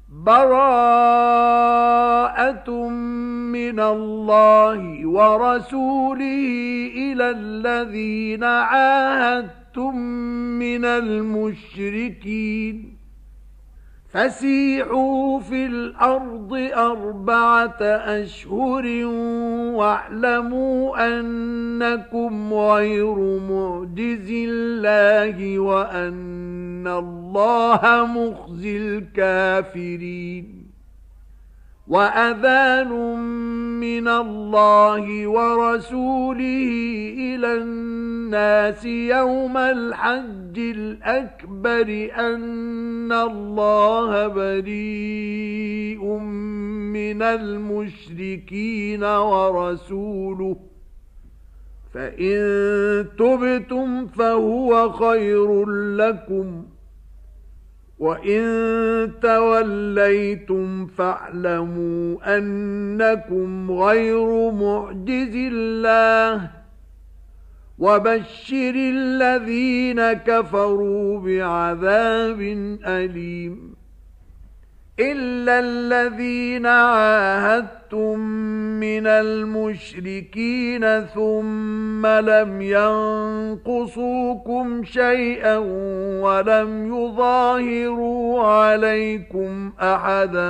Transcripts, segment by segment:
براءة من الله ورسوله إلى الذين عاهدتم من المشركين فسيحوا في الأرض 4 أشهر واعلموا أنكم غير معجزي الله وأن الله مخزي الكافرين وأذان من الله ورسوله إلى الناس يوم الحج الأكبر أن الله بريء من المشركين ورسوله فإن تبتم فهو خير لكم وإن توليتم فاعلموا أنكم غير معجز الله وبشر الذين كفروا بعذاب أليم إلا الذين عاهدتم من المشركين ثم لم ينقصوكم شيئا ولم يظاهروا عليكم أحدا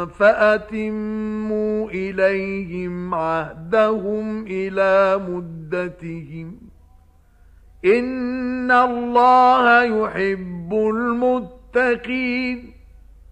فأتموا إليهم عهدهم إلى مدتهم إن الله يحب المتقين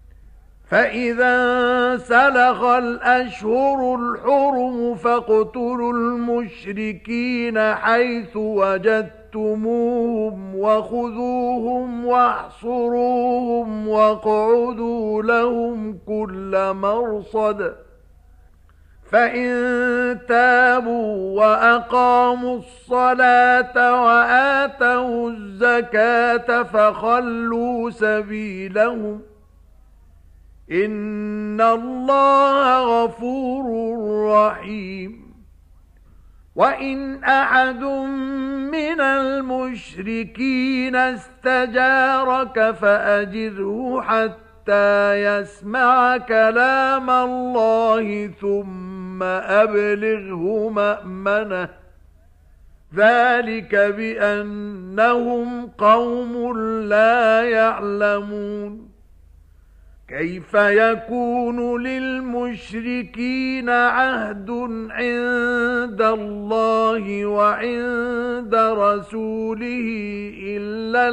فإذا سلخ الأشهر الحرم فاقتلوا المشركين حيث وجدتموهم وخذوهم واحصروهم واقعدوا لهم كل مرصد فإن تابوا وأقاموا الصلاة وآتوا الزكاة فخلوا سبيلهم إن الله غفور رحيم وإن أحد من المشركين استجارك فأجره حتى يسمع كلام الله ثم أبلغه مأمنه ذلك بأنهم قوم لا يعلمون كيف يكون للمشركين عهد عند الله وعند رسوله إلا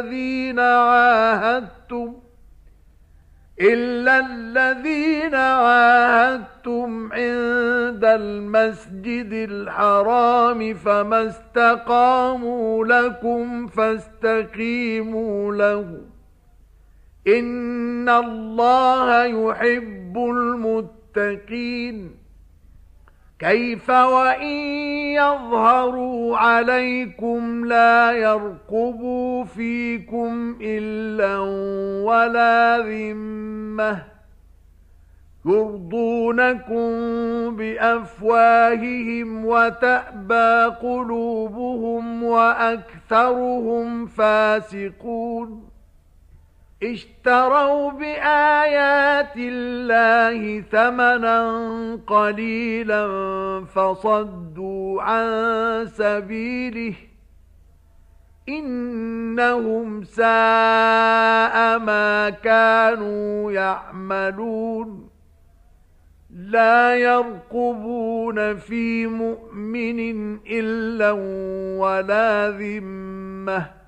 الذين عاهدتم عند المسجد الحرام فما استقاموا لكم فاستقيموا لهم إن الله يحب المتقين كيف وإن يظهروا عليكم لا يرقبوا فيكم إلا ولا ذمة يرضونكم بأفواههم وتأبى قلوبهم وأكثرهم فاسقون اشتروا بآيات الله ثمنا قليلا فصدوا عن سبيله إنهم ساء ما كانوا يعملون لا يرقبون في مؤمن إلا ولا ذمة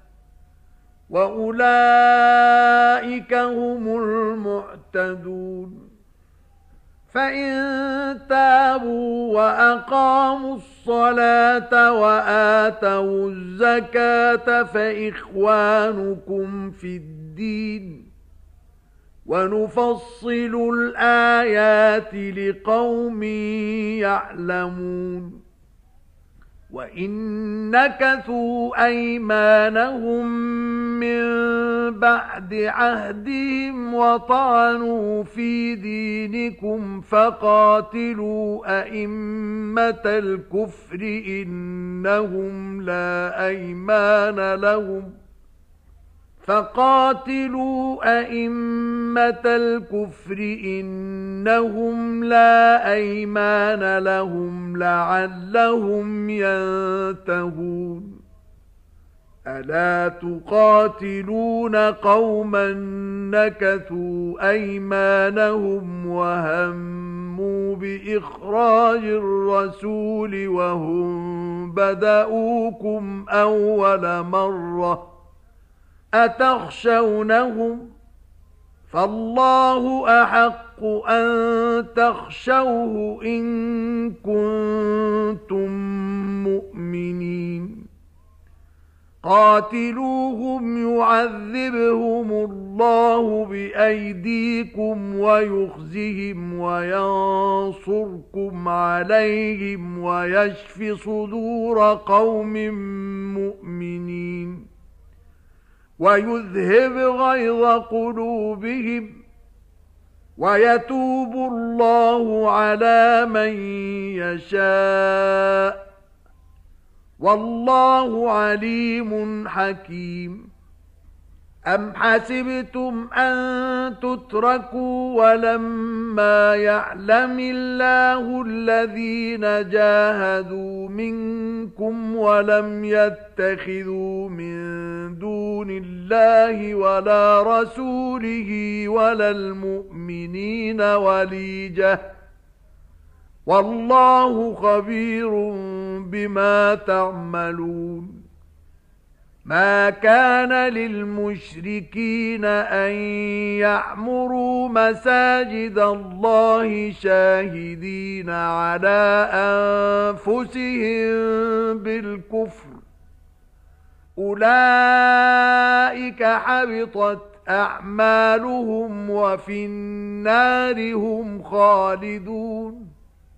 وأولئك هم المعتدون فإن تابوا وأقاموا الصلاة وآتوا الزكاة فإخوانكم في الدين ونفصل الآيات لقوم يعلمون وإن نكثوا أيمانهم من بعد عهدهم وطعنوا في دينكم فقاتلوا أئمة الكفر إنهم لا أيمان لهم فقاتلوا أئمة الكفر إنهم لا أيمان لهم لعلهم ينتهون ألا تقاتلون قوما نكثوا أيمانهم وهموا بإخراج الرسول وهم بدأوكم أول مرة أتخشونهم فالله أحق أن تخشوه إن كنتم مؤمنين قاتلوهم يعذبهم الله بأيديكم ويخزهم وينصركم عليهم ويشف صدور قوم مؤمنين ويذهب غيظ قلوبهم ويتوب الله على من يشاء والله عليم حكيم أم حسبتم أن تتركوا ولما يعلم الله الذين جاهدوا منكم ولم يتخذوا من دون الله ولا رسوله ولا المؤمنين وليجة والله خبير بما تعملون ما كان للمشركين أن يعمروا مساجد الله شاهدين على أنفسهم بالكفر أولئك حبطت أعمالهم وفي النار هم خالدون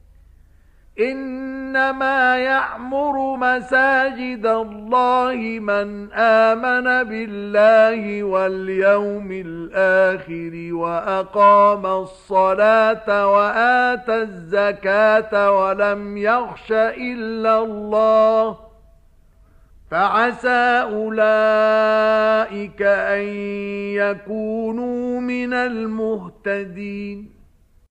إنما يعمر مساجد الله من آمن بالله واليوم الآخر وأقام الصلاة وآتى الزكاة ولم يخش إلا الله فعسى أولئك أن يكونوا من المهتدين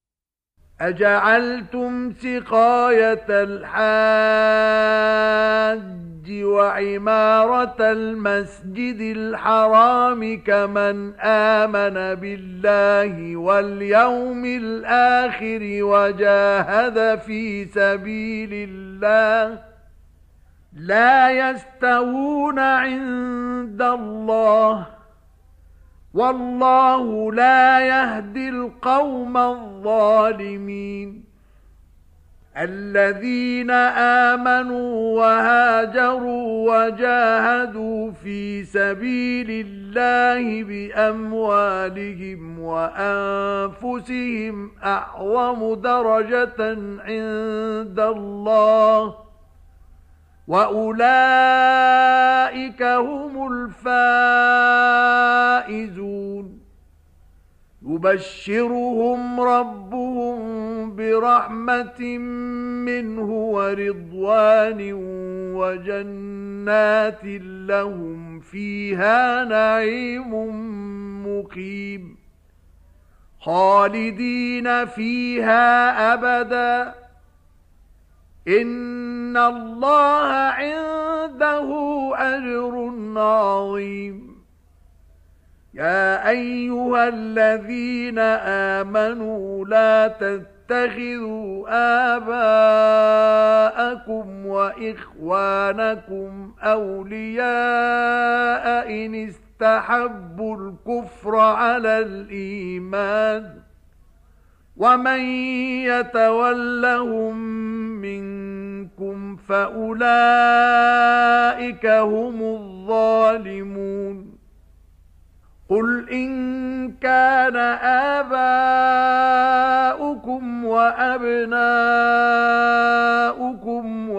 أجعلتم سقاية الحاج وعمارة المسجد الحرام كمن آمن بالله واليوم الآخر وجاهد في سبيل الله لا يستوون عند الله والله لا يهدي القوم الظالمين الذين آمنوا وهاجروا وجاهدوا في سبيل الله بأموالهم وأنفسهم أعظم درجة عند الله وأولئك هم الفائزون يبشرهم ربهم برحمة منه ورضوان وجنات لهم فيها نعيم مقيم خالدين فيها أبدا إن الله عنده أجر عظيم يا أيها الذين آمنوا لا تتخذوا آباءكم وإخوانكم أولياء إن استحبوا الكفر على الإيمان ومن يتولهم منكم فأولئك هم الظالمون قل إن كان آباؤكم وأبناؤكم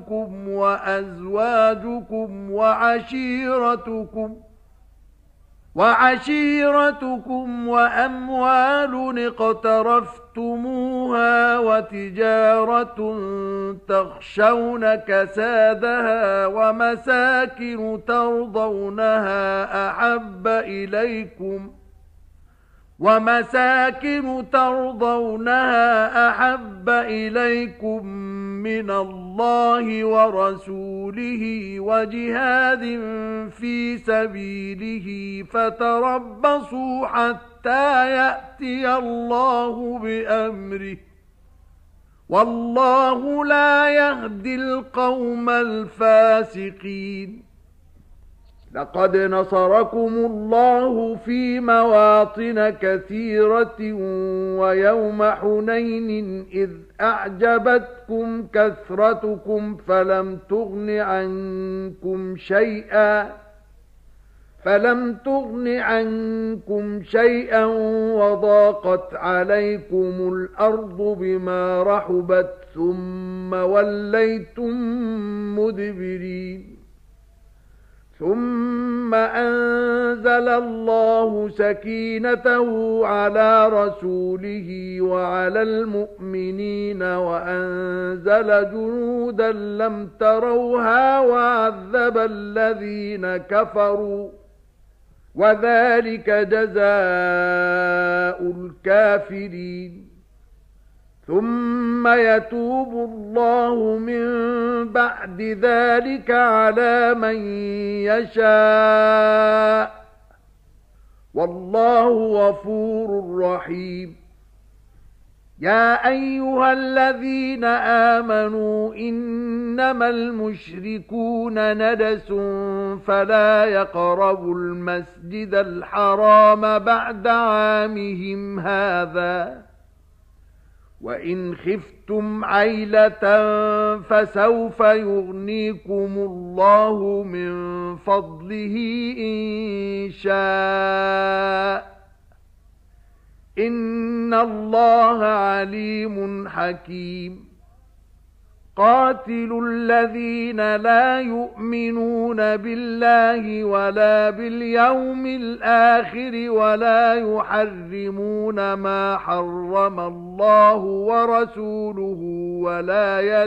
وإخوانكم وأزواجكم وعشيرتكم وعشيرتكم وأموال اقترفتموها وتجارة تخشون كسادها ومساكن ترضونها أحب إليكم من الله ورسوله وجهاد في سبيله فتربصوا حتى يأتي الله بأمره والله لا يهدي القوم الفاسقين. لقد نصركم الله في مواطن كثيرة ويوم حنين إذ أعجبتكم كثرتكم فلم تغن عنكم شيئا وضاقت عليكم الأرض بما رحبت ثم وليتم مدبرين. ثم أنزل الله سكينته على رسوله وعلى المؤمنين وأنزل جنودا لم تروها وعذب الذين كفروا وذلك جزاء الكافرين. ثم يتوب الله من بعد ذلك على من يشاء والله غفور رحيم. يا أيها الذين آمنوا إنما المشركون نجس فلا يقربوا المسجد الحرام بعد عامهم هذا وإن خفتم عيلة فسوف يغنيكم الله من فضله إن شاء إن الله عليم حكيم. قاتلوا الذين لا يؤمنون بالله ولا باليوم الآخر ولا يحرمون ما حرم الله ورسوله ولا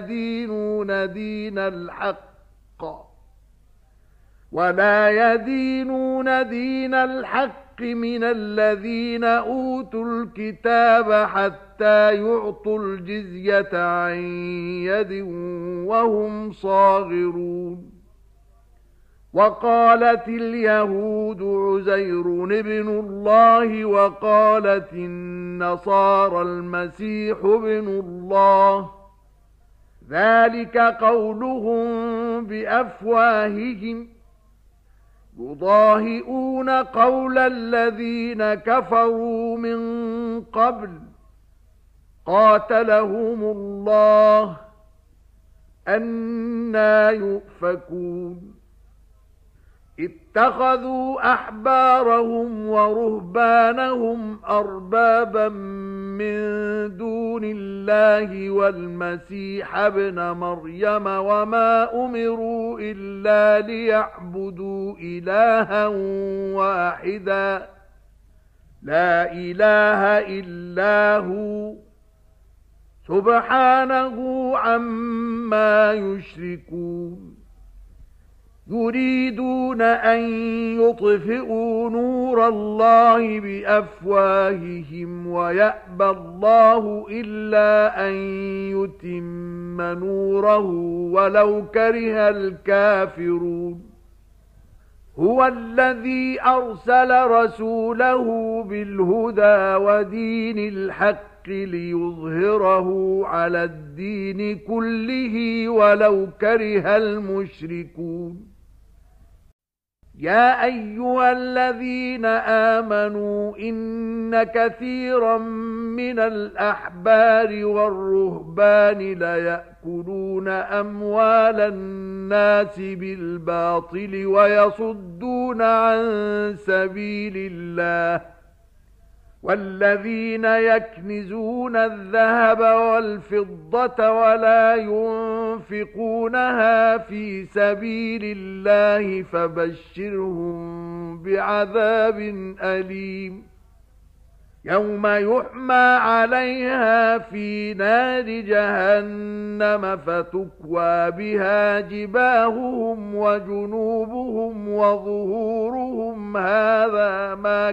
يدينون دين الحق من الذين أوتوا الكتاب حتى يعطوا الجزية عن يد وهم صاغرون. وقالت اليهود عزير ابن الله وقالت النصارى المسيح ابن الله ذلك قولهم بأفواههم يضاهئون قول الذين كفروا من قبل قاتلهم الله أنى يؤفكون. اتخذوا أحبارهم ورهبانهم أربابا من دون الله والمسيح ابن مريم وما أمروا إلا ليعبدوا إلها واحدا لا إله إلا هو سبحانه عما يشركون. يريدون أن يطفئوا نور الله بأفواههم ويأبى الله إلا أن يتم نوره ولو كره الكافرون. هو الذي أرسل رسوله بالهدى ودين الحق ليظهره على الدين كله ولو كره المشركون. يا أيها الذين آمنوا إن كثيرا من الأحبار والرهبان ليأكلون أموال الناس بالباطل ويصدون عن سبيل الله والذين يكنزون الذهب والفضة ولا ينفقونها في سبيل الله فبشرهم بعذاب أليم يوم يحمى عليها في نار جهنم فتكوى بها جباههم وجنوبهم وظهورهم هذا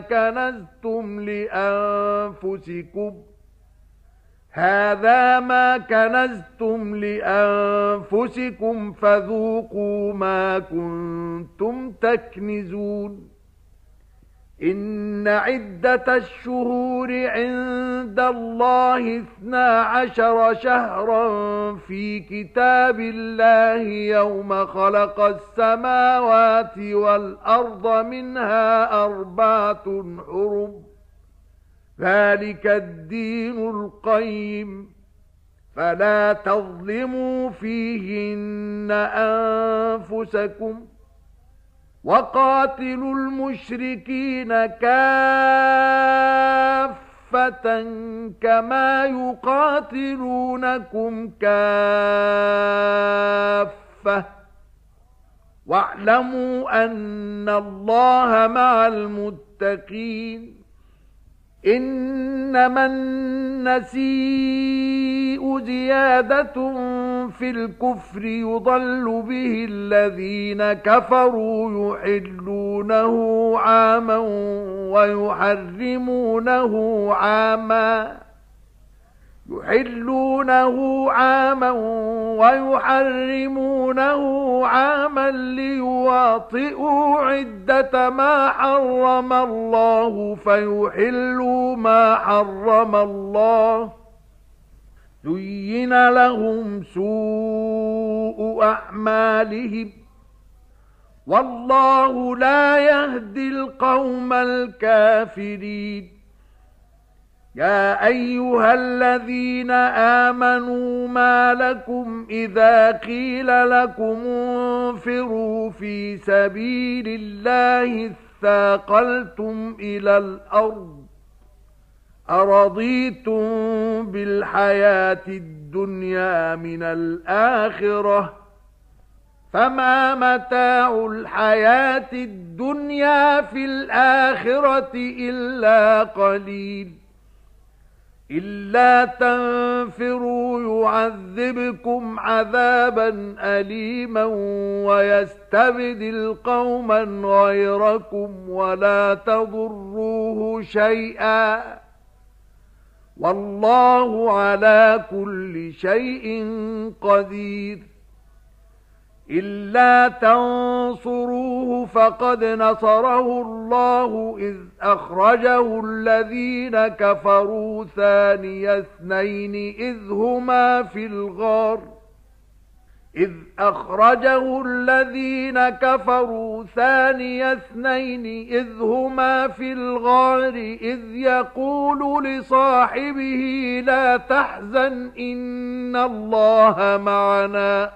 ما كنزتم لأنفسكم فذوقوا ما كنتم تكنزون إن عدة الشهور عند الله 12 شهرا في كتاب الله يوم خلق السماوات والأرض منها 4 حرم ذلك الدين القيم فلا تظلموا فيهن أنفسكم وقاتلوا المشركين كافة كما يقاتلونكم كافة واعلموا أن الله مع المتقين إنما النسيء زيادة في الكفر يضل به الذين كفروا يحلونه عاما ويحرمونه عاما ليواطئوا عدة ما حرم الله فيحلوا ما حرم الله زين لهم سوء أعمالهم والله لا يهدي القوم الكافرين يا أيها الذين آمنوا ما لكم إذا قيل لكم انفروا في سبيل الله اثاقلتم إلى الأرض أرضيتم بالحياة الدنيا من الآخرة فما متاع الحياة الدنيا في الآخرة إلا قليل إلا تنفروا يعذبكم عذابا أليما ويستبدل قوما غيركم ولا تضروه شيئا والله على كل شيء قدير إلا تنصروه فقد نصره الله إذ أخرجه الذين كفروا ثاني اثنين إذ هما في الغار إذ يقول لصاحبه لا تحزن إن الله معنا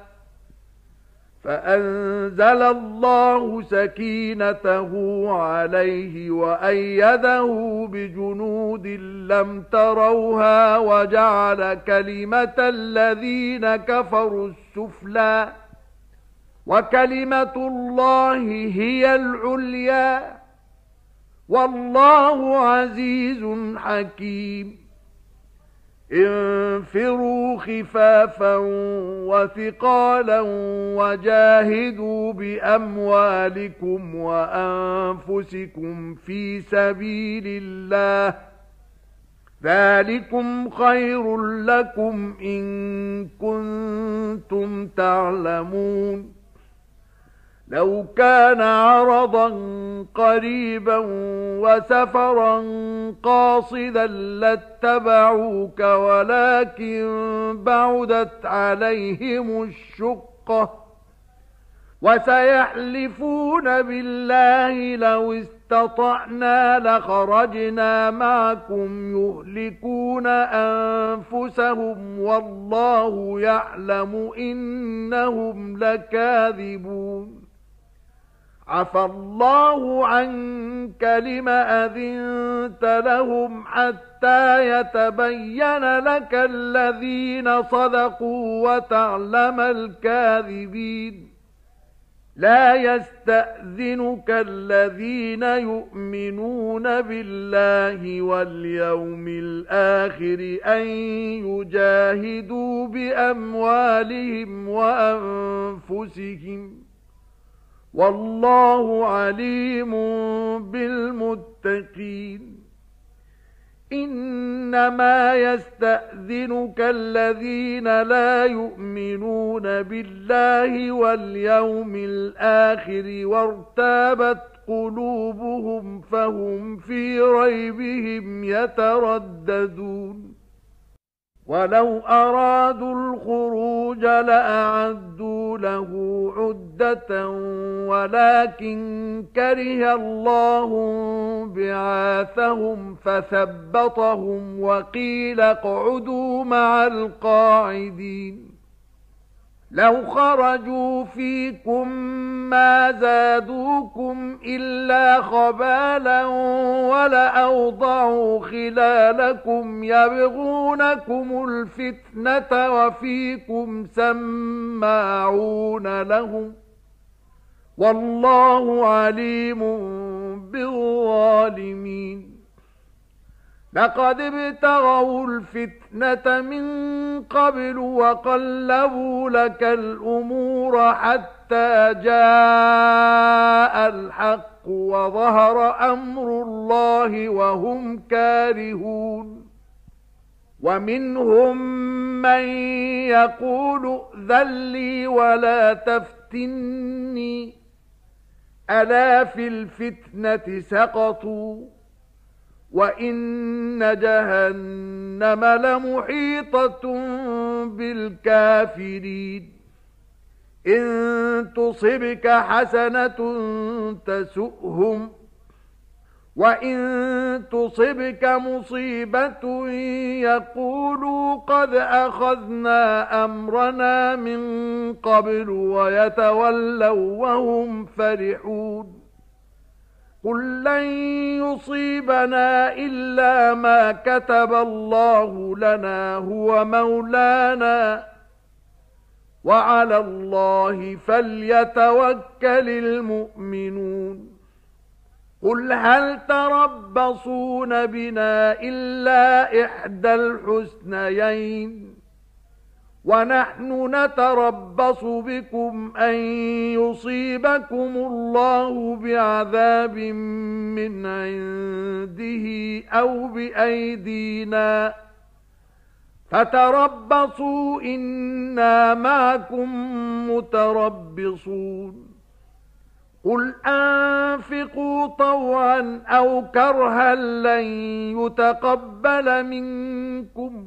فأنزل الله سكينته عليه وأيده بجنود لم تروها وجعل كلمة الذين كفروا السفلى وكلمة الله هي العليا والله عزيز حكيم انفروا خفافا وثقالا وجاهدوا بأموالكم وأنفسكم في سبيل الله ذلكم خير لكم إن كنتم تعلمون لو كان عرضا قريبا وسفرا قاصدا لاتبعوك ولكن بعدت عليهم الشقة وسيحلفون بالله لو استطعنا لخرجنا معكم يهلكون أنفسهم والله يعلم إنهم لكاذبون عفى الله عنك لم أذنت لهم حتى يتبين لك الذين صدقوا وتعلم الكاذبين لا يستأذنك الذين يؤمنون بالله واليوم الآخر أن يجاهدوا بأموالهم وأنفسهم والله عليم بالمتقين إنما يستأذنك الذين لا يؤمنون بالله واليوم الآخر وارتابت قلوبهم فهم في ريبهم يترددون ولو أرادوا الخروج لأعدوا له عدة ولكن كره الله بعاثهم فثبطهم وقيل اقعدوا مع القاعدين لو خرجوا فيكم ما زادوكم إلا خبالا ولأوضعوا خلالكم يبغونكم الفتنة وفيكم سماعون لهم والله عليم بالظالمين لقد ابتغوا الفتنة من قبل وقلبوا لك الأمور حتى جاء الحق وظهر أمر الله وهم كارهون ومنهم من يقول ائذن لي ولا تفتني ألا في الفتنة سقطوا وإن جهنم لمحيطة بالكافرين إن تصبك حسنة تسؤهم وإن تصبك مصيبة يقولوا قد أخذنا أمرنا من قبل ويتولوا وهم فرحون قل لن يصيبنا إلا ما كتب الله لنا هو مولانا وعلى الله فليتوكل المؤمنون قل هل تربصون بنا إلا إحدى الحسنيين ونحن نتربص بكم أن يصيبكم الله بعذاب من عنده أو بأيدينا فتربصوا إنا معكم متربصون قل أنفقوا طوعا أو كرها لن يتقبل منكم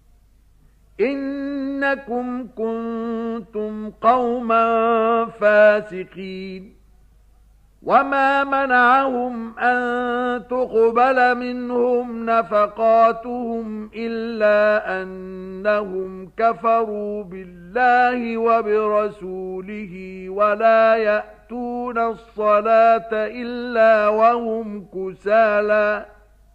إنكم كنتم قوما فاسقين وما منعهم أن تقبل منهم نفقاتهم إلا أنهم كفروا بالله وبرسوله ولا يأتون الصلاة إلا وهم كسالى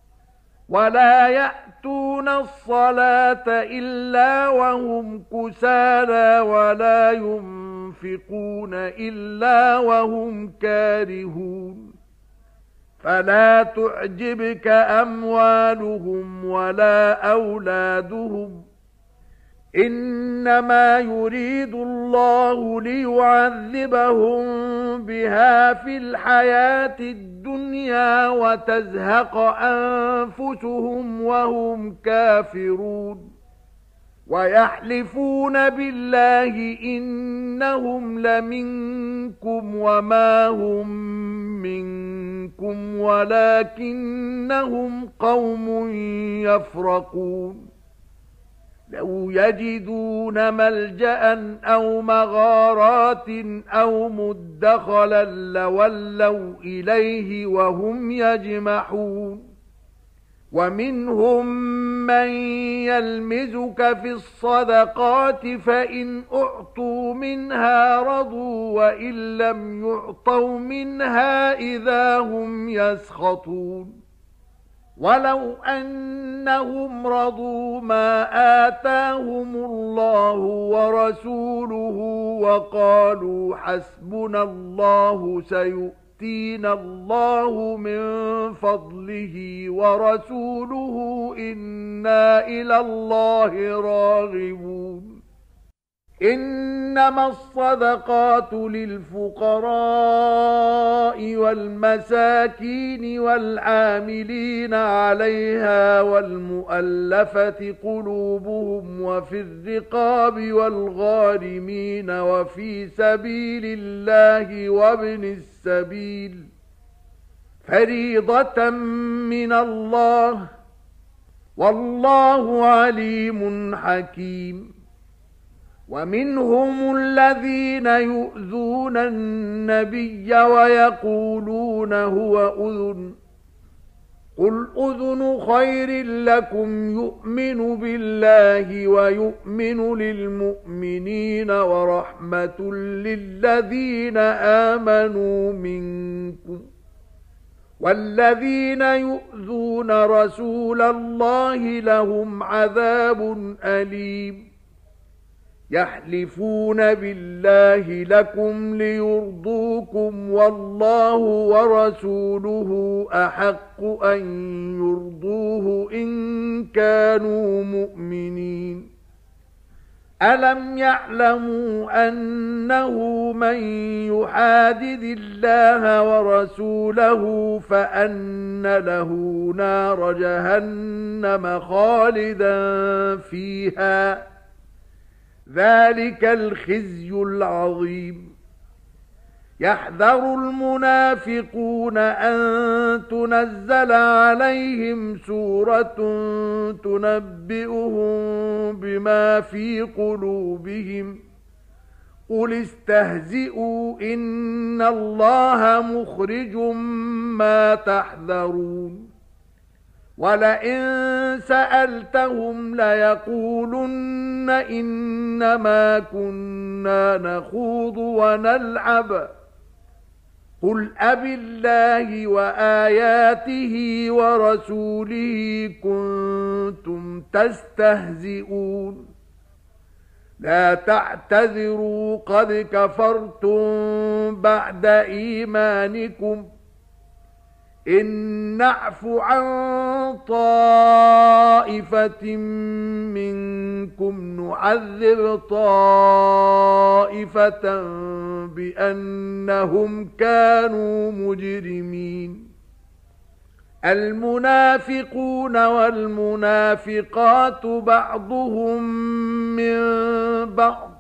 ولا ينفقون إلا وهم كارهون فلا تعجبك أموالهم ولا أولادهم إنما يريد الله ليعذبهم بها في الحياة الدنيا وتزهق أنفسهم وهم كافرون ويحلفون بالله إنهم لمنكم وما هم منكم ولكنهم قوم يفرقون لو يجدون ملجأ أو مغارات أو مدخلا لولوا إليه وهم يجمحون ومنهم من يلمزك في الصدقات فإن أعطوا منها رضوا وإن لم يعطوا منها إذا هم يسخطون ولو أنهم رضوا ما آتاهم الله ورسوله وقالوا حسبنا الله سيؤتينا الله من فضله ورسوله إنا إلى الله راغبون إنما الصدقات للفقراء والمساكين والعاملين عليها والمؤلفة قلوبهم وفي الرقاب والغارمين وفي سبيل الله وابن السبيل فريضة من الله والله عليم حكيم ومنهم الذين يؤذون النبي ويقولون هو أذن قل أذن خير لكم يؤمن بالله ويؤمن للمؤمنين ورحمة للذين آمنوا منكم والذين يؤذون رسول الله لهم عذاب أليم يحلفون بالله لكم ليرضوكم والله ورسوله أحق أن يرضوه إن كانوا مؤمنين ألم يعلموا أنه من يحادد الله ورسوله فأن له نار جهنم خالدا فيها ذلك الخزي العظيم يحذر المنافقون أن تنزل عليهم سورة تنبئهم بما في قلوبهم قل استهزئوا إن الله مخرج ما تحذرون ولئن سألتهم ليقولن إنما كنا نخوض ونلعب قل أبالله وآياته ورسوله كنتم تستهزئون لا تعتذروا قد كفرتم بعد إيمانكم إن نعف عن طائفة منكم نعذب طائفة بأنهم كانوا مجرمين المنافقون والمنافقات بعضهم من بعض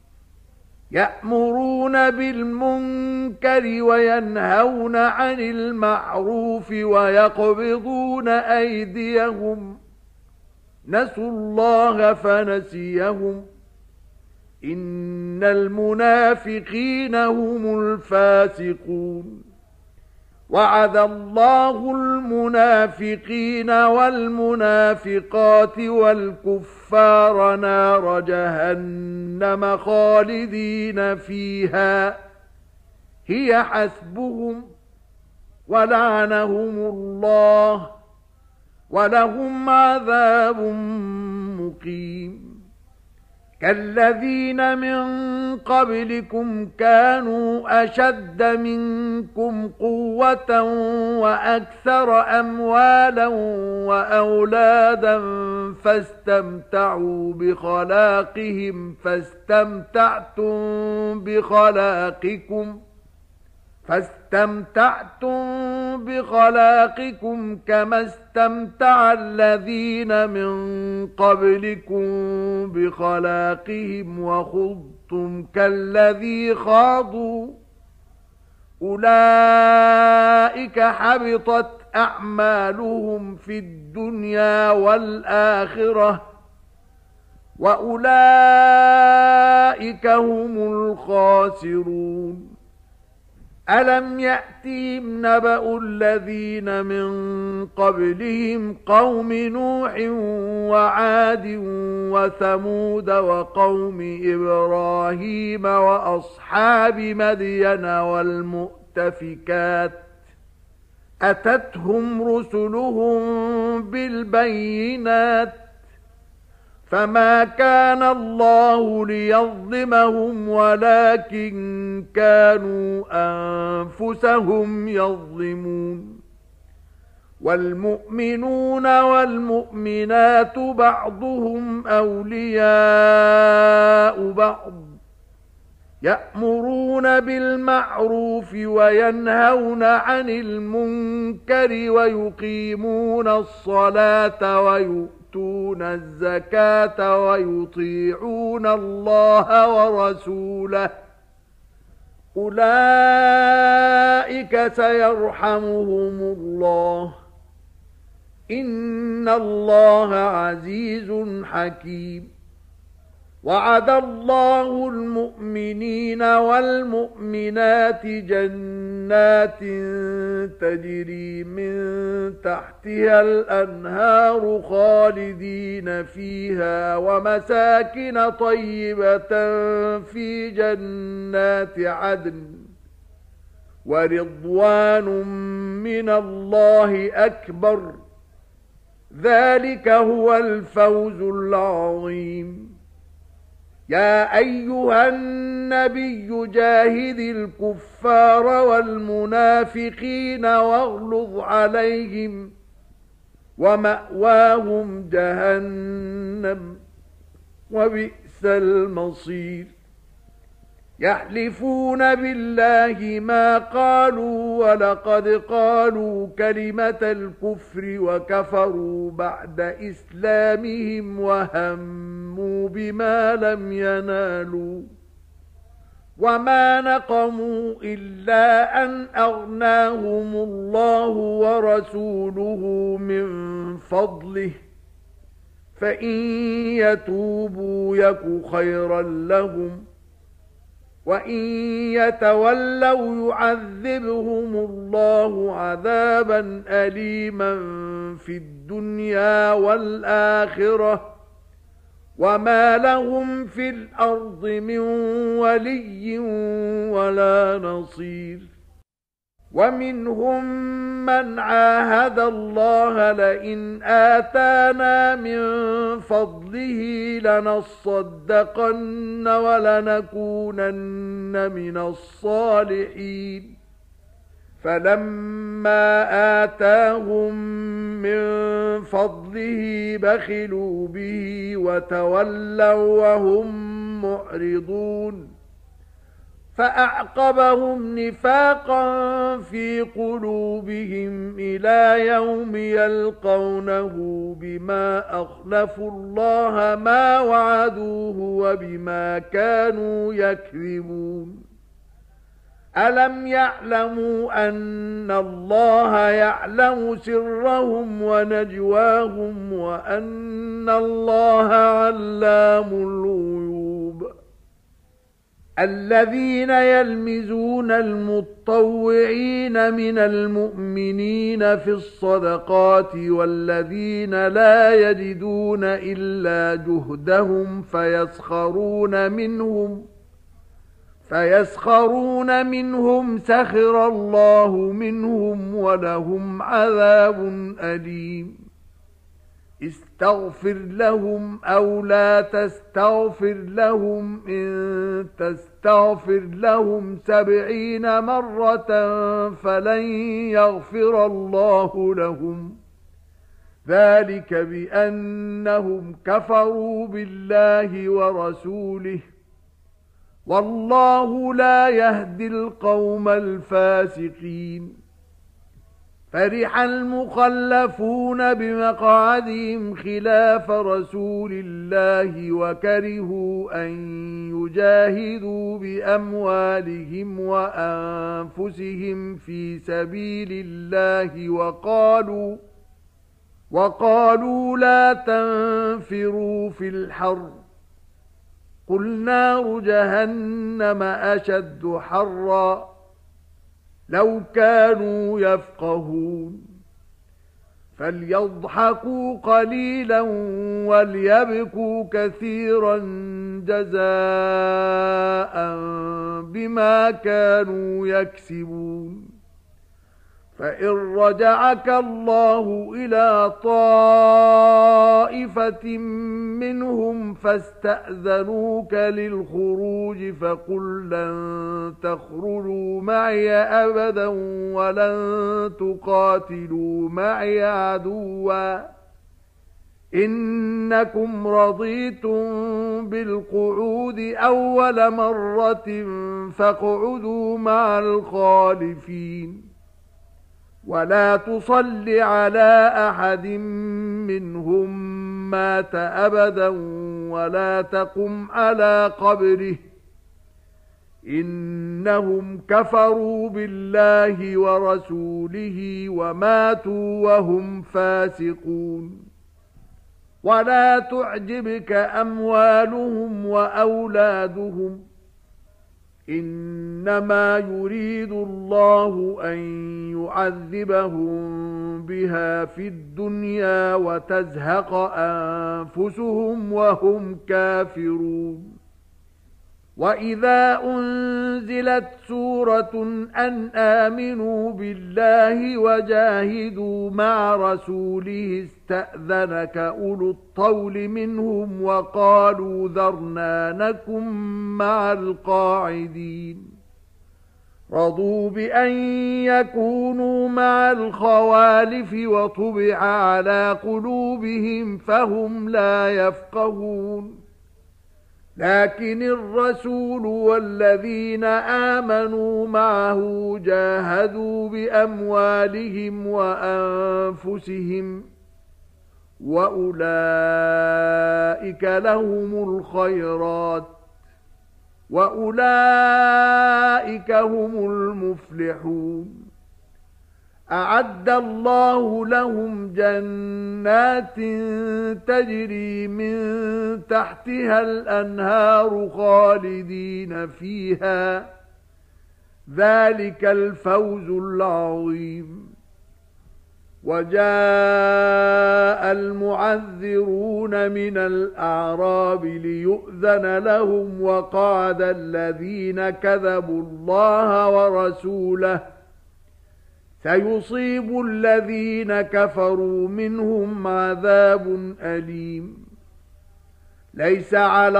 يأمرون بالمنكر وينهون عن المعروف ويقبضون أيديهم نسوا الله فنسيهم إن المنافقين هم الفاسقون وعد الله المنافقين والمنافقات والكفار نار جهنم خالدين فيها هي حسبهم ولعنهم الله ولهم عذاب مقيم كالذين من قبلكم كانوا أشد منكم قوة وأكثر أموالا وأولادا فاستمتعوا بخلاقهم فاستمتعتم بخلاقكم كما استمتع الذين من قبلكم بخلاقهم وخضتم كالذي خاضوا أولئك حبطت أعمالهم في الدنيا والآخرة وأولئك هم الخاسرون ألم يأتهم نبأ الذين من قبلهم قوم نوح وعاد وثمود وقوم إبراهيم وأصحاب مدين والمؤتفكات أتتهم رسلهم بالبينات فما كان الله ليظلمهم ولكن كانوا أنفسهم يظلمون والمؤمنون والمؤمنات بعضهم أولياء بعض يأمرون بالمعروف وينهون عن المنكر ويقيمون الصلاة ويؤتون الزكاة ويطيعون الله ورسوله أولئك سيرحمهم الله إن الله عزيز حكيم وعد الله المؤمنين والمؤمنات جنات تجري من تحتها الأنهار خالدين فيها ومساكن طيبة في جنات عدن ورضوان من الله أكبر ذلك هو الفوز العظيم يا أيها النبي جاهد الكفار والمنافقين واغلظ عليهم ومأواهم جهنم وبئس المصير يحلفون بالله ما قالوا ولقد قالوا كلمة الكفر وكفروا بعد إسلامهم وهموا بما لم ينالوا وما نقموا إلا أن أغناهم الله ورسوله من فضله فإن يتوبوا يك خيرا لهم وَإِن يَتَوَلَّوْا يُعَذِّبْهُمُ اللَّهُ عَذَابًا أَلِيمًا فِي الدُّنْيَا وَالْآخِرَةِ وَمَا لَهُمْ فِي الْأَرْضِ مِنْ وَلِيٍّ وَلَا نَصِيرٍ وَمِنْهُمْ مَنْ عَاهَدَ اللَّهَ لَئِنْ آتَانَا مِنْ فَضْلِهِ لَنَصَّدَّقَنَّ وَلَنَكُونَنَّ مِنَ الصَّالِحِينَ فَلَمَّا آتَاهُمْ مِنْ فَضْلِهِ بَخِلُوا بِهِ وَتَوَلَّوْا وَهُمْ مُعْرِضُونَ فأعقبهم نفاقا في قلوبهم إلى يوم يلقونه بما أخلفوا الله ما وعدوه وبما كانوا يكذبون ألم يعلموا أن الله يعلم سرهم ونجواهم وأن الله علام الغيوب الذين يلمزون المطوعين من المؤمنين في الصدقات والذين لا يجدون إلا جهدهم فيسخرون منهم سخر الله منهم ولهم عذاب أليم استغفر لهم أو لا تستغفر لهم إن تستغفر لهم 70 مرة فلن يغفر الله لهم ذلك بأنهم كفروا بالله ورسوله والله لا يهدي القوم الفاسقين فرح المخلفون بمقعدهم خلاف رسول الله وكرهوا أن يجاهدوا بأموالهم وأنفسهم في سبيل الله وقالوا لا تنفروا في الحر قل نار جهنم أشد حرا لو كانوا يفقهون فليضحكوا قليلا وليبكوا كثيرا جزاء بما كانوا يكسبون فإن رجعك الله إلى طائفة منهم فاستأذنوك للخروج فقل لن تخرجوا معي أبدا ولن تقاتلوا معي عدوا إنكم رضيتم بالقعود أول مرة فاقعدوا مع الخالفين ولا تصل على أحد منهم مات أبدا ولا تقم على قبره إنهم كفروا بالله ورسوله وماتوا وهم فاسقون ولا تعجبك أموالهم وأولادهم إنما يريد الله أن يعذبهم بها في الدنيا وتزهق أنفسهم وهم كافرون وإذا أنزلت سورة أن آمنوا بالله وجاهدوا مع رسوله استأذنك أولو الطول منهم وقالوا ذرنا نكن مع القاعدين رضوا بأن يكونوا مع الخوالف وطبع على قلوبهم فهم لا يفقهون لكن الرسول والذين آمنوا معه جاهدوا بأموالهم وأنفسهم وأولئك لهم الخيرات وأولئك هم المفلحون أعد الله لهم جنات تجري من تحتها الأنهار خالدين فيها ذلك الفوز العظيم وجاء المعذرون من الأعراب ليؤذن لهم وقعد الذين كذبوا الله ورسوله سيصيب الذين كفروا منهم عذاب أليم ليس على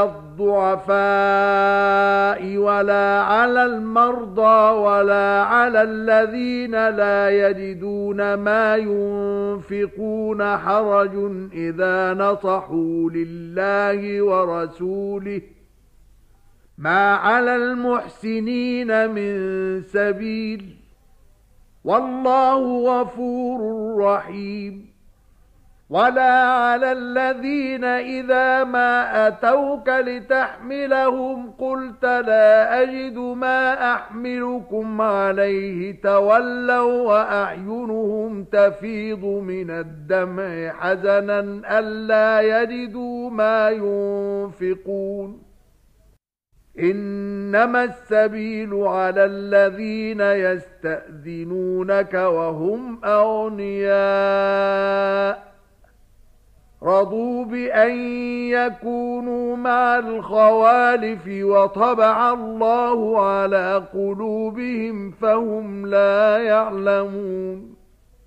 الضعفاء ولا على المرضى ولا على الذين لا يجدون ما ينفقون حرج إذا نصحوا لله ورسوله ما على المحسنين من سبيل والله غفور رحيم ولا على الذين إذا ما أتوك لتحملهم قلت لا أجد ما أحملكم عليه تولوا وأعينهم تفيض من الدمع حزنا ألا يجدوا ما ينفقون إنما السبيل على الذين يستأذنونك وهم أغنياء رضوا بأن يكونوا مع الخوالف وطبع الله على قلوبهم فهم لا يعلمون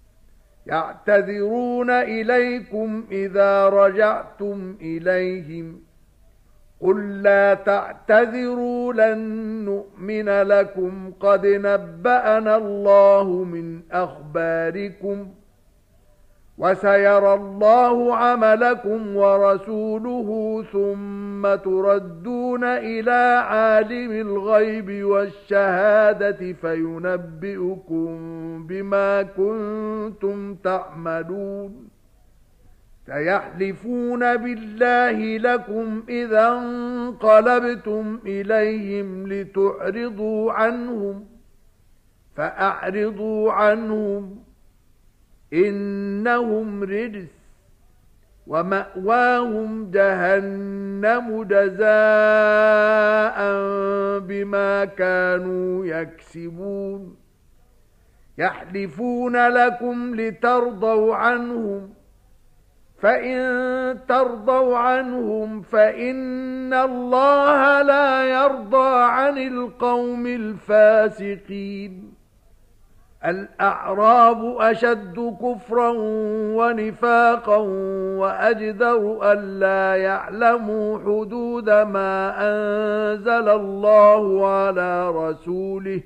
يعتذرون إليكم إذا رجعتم إليهم قل لا تعتذروا لن نؤمن لكم قد نبأنا الله من أخباركم وسيرى الله عملكم ورسوله ثم تردون إلى عالم الغيب والشهادة فينبئكم بما كنتم تعملون سيحلفون بالله لكم إذا انقلبتم إليهم لتعرضوا عنهم فأعرضوا عنهم إنهم رجس ومأواهم جهنم جزاء بما كانوا يكسبون يحلفون لكم لترضوا عنهم فإن ترضوا عنهم فإن الله لا يرضى عن القوم الفاسقين. الأعراب أشد كفرا ونفاقا وأجدر ألا يعلموا حدود ما أنزل الله على رسوله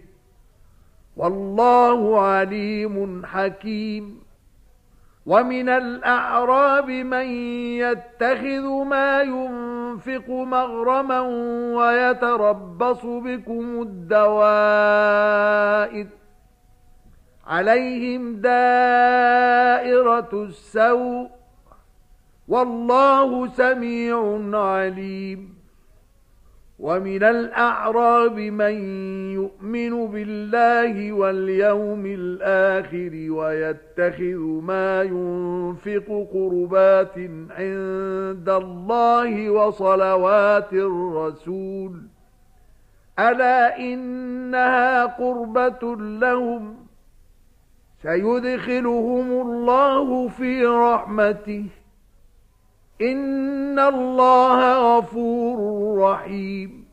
والله عليم حكيم. ومن الأعراب من يتخذ ما ينفق مغرما ويتربص بكم الدوائر عليهم دائرة السوء والله سميع عليم. ومن الأعراب من يؤمن بالله واليوم الآخر ويتخذ ما ينفق قربات عند الله وصلوات الرسول ألا إنها قربة لهم سيدخلهم الله في رحمته إن الله غفور رحيم.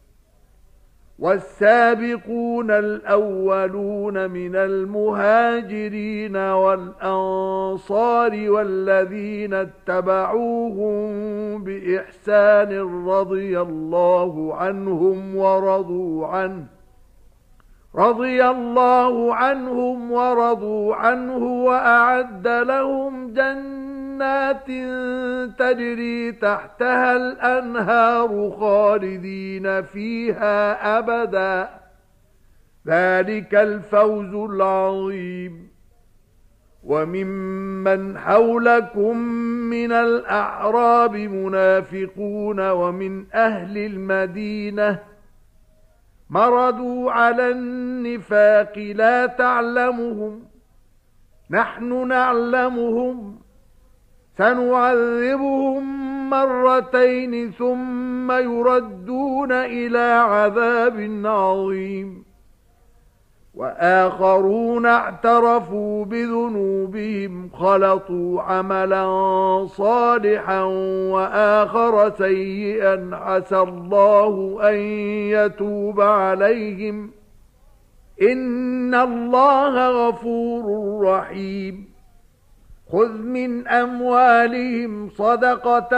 والسابقون الأولون من المهاجرين والأنصار والذين اتبعوهم بإحسان رضي الله عنهم ورضوا عنه وأعد لهم جنات تجري تحتها الأنهار خالدين فيها أبدا ذلك الفوز العظيم. وممن حولكم من الأعراب منافقون ومن أهل المدينة مردوا على النفاق لا تعلمهم نحن نعلمهم سنعذبهم مرتين ثم يردون إلى عذاب عظيم. وآخرون اعترفوا بذنوبهم خلطوا عملا صالحا وآخر سيئا عسى الله أن يتوب عليهم إن الله غفور رحيم. خذ من أموالهم صدقة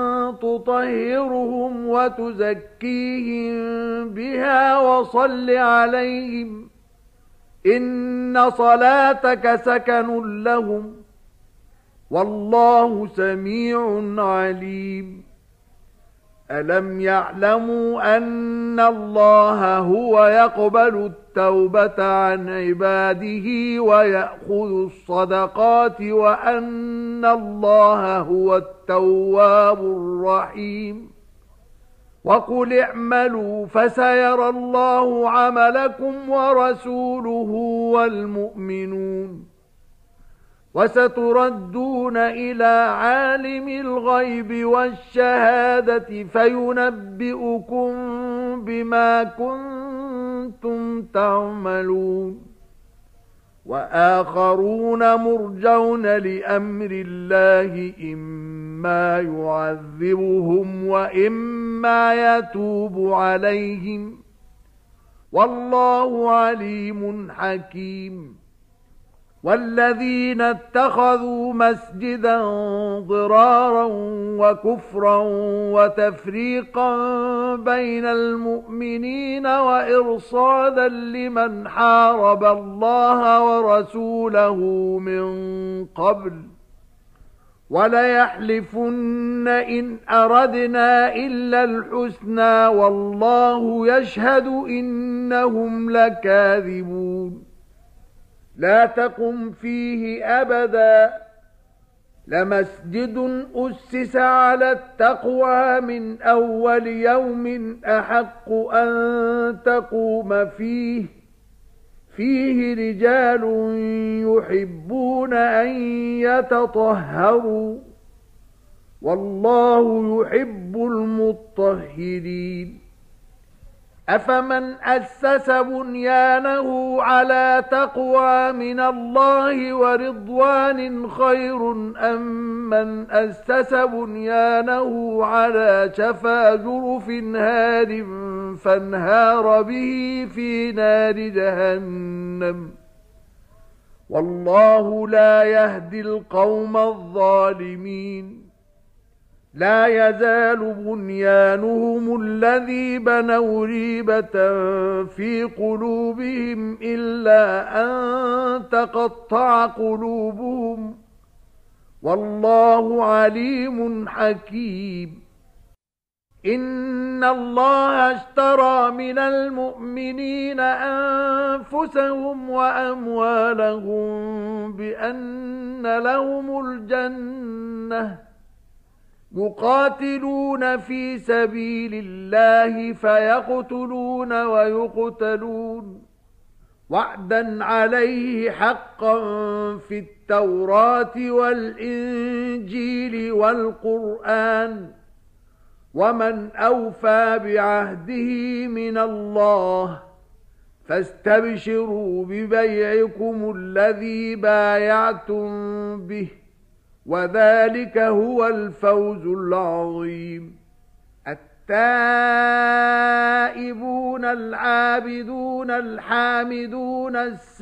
تطهرهم وتزكيهم بها وصل عليهم إن صلاتك سكن لهم والله سميع عليم. ألم يعلموا أن الله هو يقبل التوبة عن عباده ويأخذ الصدقات وأن الله هو التواب الرحيم. وقل اعملوا فسيرى الله عملكم ورسوله والمؤمنون وستردون إلى عالم الغيب والشهادة فينبئكم بما كنتم تعملون. وآخرون مرجون لأمر الله إما يعذبهم وإما يتوب عليهم والله عليم حكيم. والذين اتخذوا مسجدا ضرارا وكفرا وتفريقا بين المؤمنين وإرصادا لمن حارب الله ورسوله من قبل وليحلفن إن أردنا إلا الحسنى والله يشهد إنهم لكاذبون. لا تقم فيه أبدا لمسجد أسس على التقوى من أول يوم أحق أن تقوم فيه رجال يحبون أن يتطهروا والله يحب المطهرين. أفمن أسس بنيانه على تقوى من الله ورضوان خير أم من أسس بنيانه على شفا جرف هار فانهار به في نار جهنم والله لا يهدي القوم الظالمين لا يزال بنيانهم الذي بنوا ريبة في قلوبهم إلا أن تقطع قلوبهم والله عليم حكيم إن الله اشترى من المؤمنين أنفسهم وأموالهم بأن لهم الجنة يقاتلون في سبيل الله فيقتلون ويقتلون وعدا عليه حقا في التوراة والإنجيل والقرآن ومن أوفى بعهده من الله فاستبشروا ببيعكم الذي بايعتم به وذلك هو الفوز العظيم التائبون العابدون الحامدون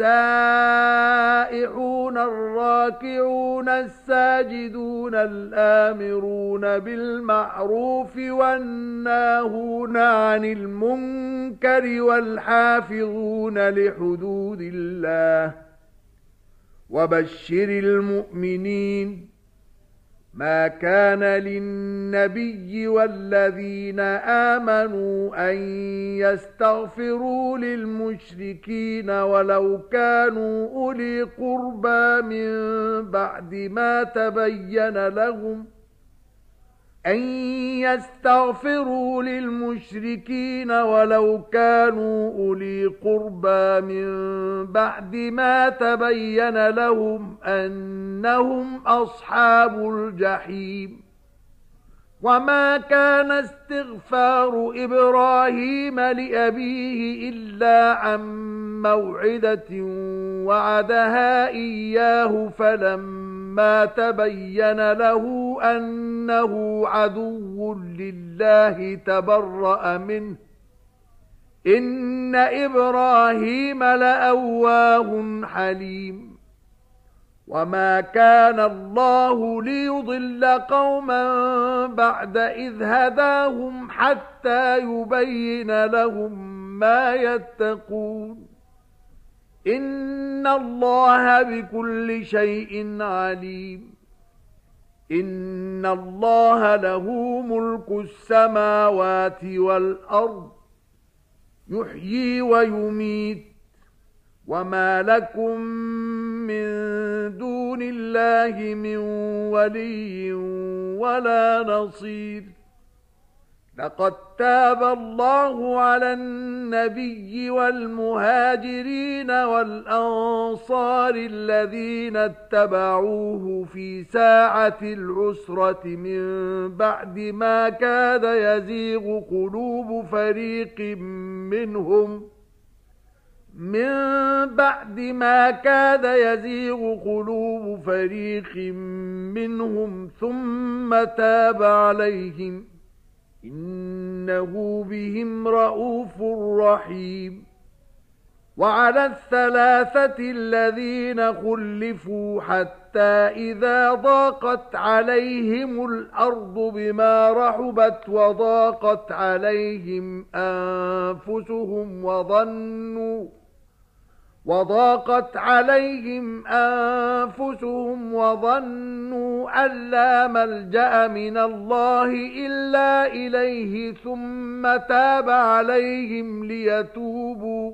السائحون الراكعون الساجدون الآمرون بالمعروف والناهون عن المنكر والحافظون لحدود الله وبشر المؤمنين ما كان للنبي والذين آمنوا أن يستغفروا للمشركين ولو كانوا أولي قربى من بعد ما تبين لهم أن يستغفروا للمشركين ولو كانوا أولي قربى من بعد ما تبين لهم أنهم أصحاب الجحيم وما كان استغفار إبراهيم لأبيه إلا عن موعدة وعدها إياه فلما تبين له أنه عدو لله تبرأ منه إن إبراهيم لأواه حليم وما كان الله ليضل قوما بعد إذ هداهم حتى يبين لهم ما يتقون إن الله بكل شيء عليم إن الله له ملك السماوات والأرض يحيي ويميت وما لكم من دون الله من ولي ولا نصير لقد تاب الله على النبي والمهاجرين والأنصار الذين اتبعوه في ساعة العسرة من بعد ما كاد يزيغ قلوب فريق منهم ثم تاب عليهم إنه بهم رءوف رحيم وعلى الثلاثة الذين خلفوا حتى إذا ضاقت عليهم الأرض بما رحبت وضاقت عليهم أنفسهم وظنوا أن لا ملجأ من الله إلا إليه ثم تاب عليهم ليتوبوا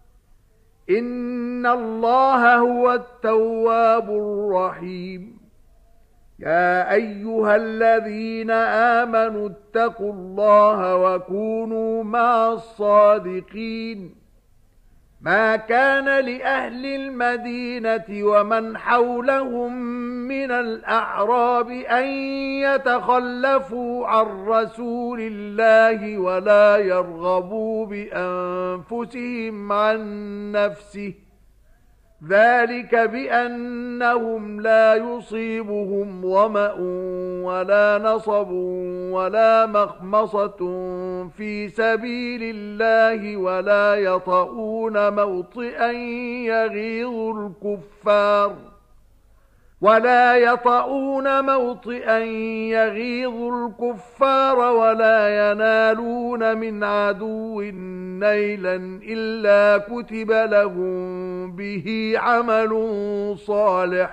إن الله هو التواب الرحيم يا أيها الذين آمنوا اتقوا الله وكونوا مع الصادقين ما كان لأهل المدينة ومن حولهم من الأعراب أن يتخلفوا عن رسول الله ولا يرغبوا بأنفسهم عن نفسه، ذلك بأنهم لا يصيبهم ظمأ ولا نصب ولا مخمصة في سبيل الله ولا يطؤون موطئا يغيظ الكفار ولا ينالون من عدو نيلا إلا كتب لهم به عمل صالح،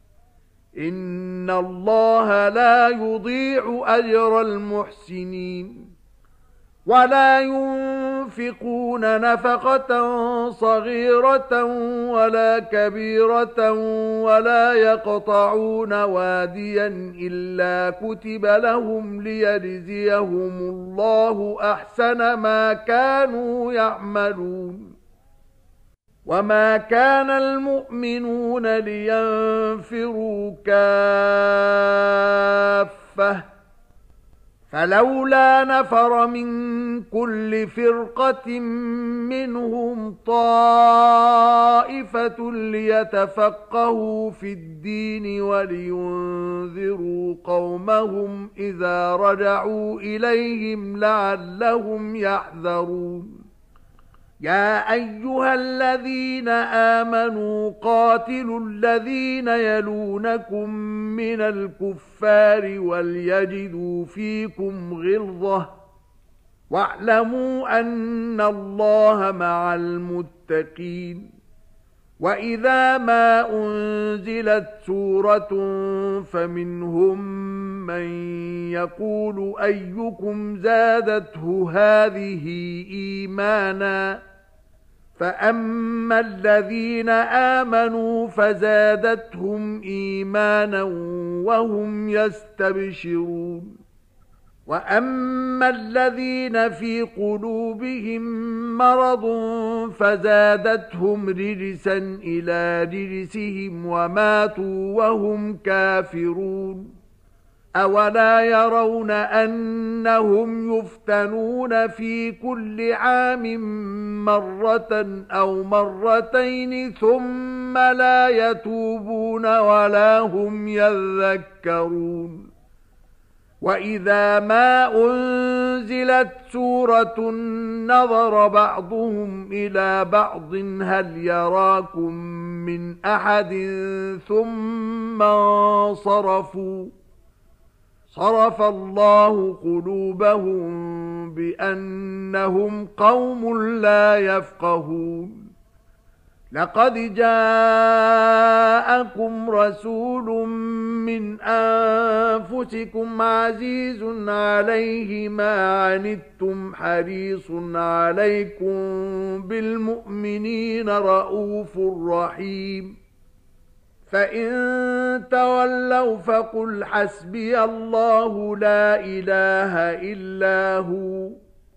إن الله لا يضيع أجر المحسنين. ولا ينفقون نفقة صغيرة ولا كبيرة ولا يقطعون واديا إلا كتب لهم ليجزيهم الله أحسن ما كانوا يعملون. وما كان المؤمنون لينفروا كافة، فلولا نفر من كل فرقة منهم طائفة ليتفقهوا في الدين ولينذروا قومهم إذا رجعوا إليهم لعلهم يحذرون. يا أيها الذين آمنوا قاتلوا الذين يلونكم من الكفار وليجدوا فيكم غلظة، واعلموا أن الله مع المتقين. وإذا ما أنزلت سورة فمنهم من يقول أيكم زادته هذه إيمانا، فأما الذين آمنوا فزادتهم إيمانا وهم يستبشرون. وأما الذين في قلوبهم مرض فزادتهم رجسا إلى رجسهم وماتوا وهم كافرون. أولا يرون أنهم يفتنون في كل عام مرة أو مرتين ثم لا يتوبون ولا هم يذكرون. وإذا ما أنزلت سورة نظر بعضهم إلى بعض هل يراكم من أحد ثم انصرفوا، صرف الله قلوبهم بأنهم قوم لا يفقهون. لقد جاءكم رسول من أنفسكم عزيز عليه ما عنتم حريص عليكم بالمؤمنين رؤوف رحيم. فإن تولوا فقل حسبي الله لا إله إلا هو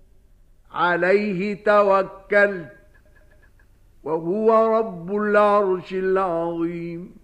عليه توكلت وهو رب العرش العظيم.